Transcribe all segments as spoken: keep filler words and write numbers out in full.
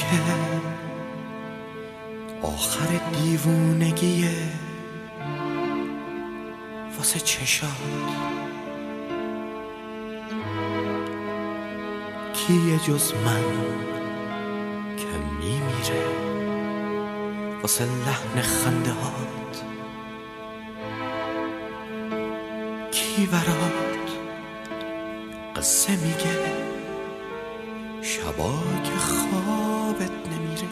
که آخر دیوونگیه واسه چشات. کیه جز من که میمیره واسه لحن خنده هات؟ کی برات قصه میگه شبا که خوابت نمیره؟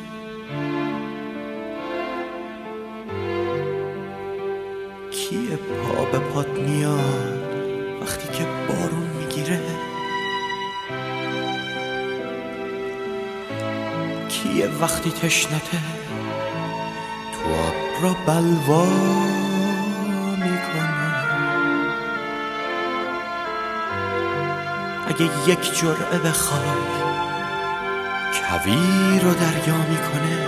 کیه پا به پات میاد وقتی که بارون میگیره؟ کیه وقتی تشنته تو آب را بلوا میکنه؟ اگه یک جرعه بخوای کویر رو دریا میکنه؟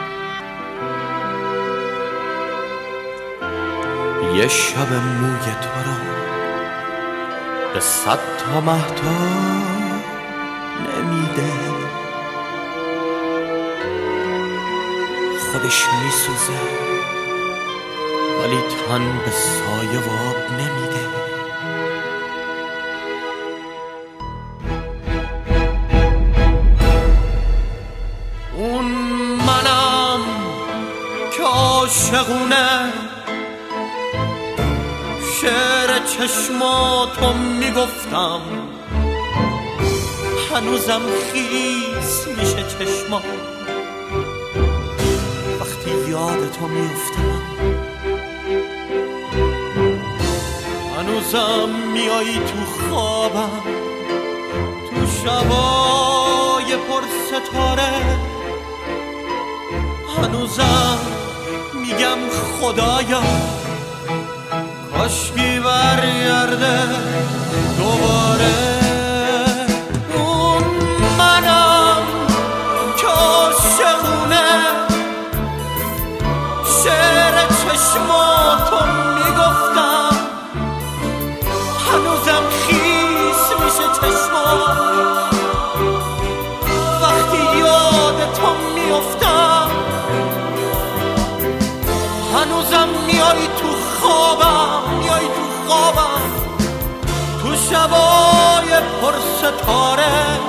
یه شب موی تو را به صد تا مهتاب نمیده؟ خودش میسوزه ولی تن به سایه و آب نمیده. اون منم که عاشقونه شعر چشماتو میگفتم، هنوزم خیس میشه چشمات وقتی یادتو میفتم. هنوزم میایی تو خوابم تو شبای پر ستاره. هنوزم میگم خدایا کاشکی برگرده دوباره. اون منم که عاشقونه شعر چشماتو میگفتم، هنوزم خیس میشه چشمات وقتی یادتو میفتم. هنوزم میای تو خوابم میای تو خوابم تو شبای پر ستاره.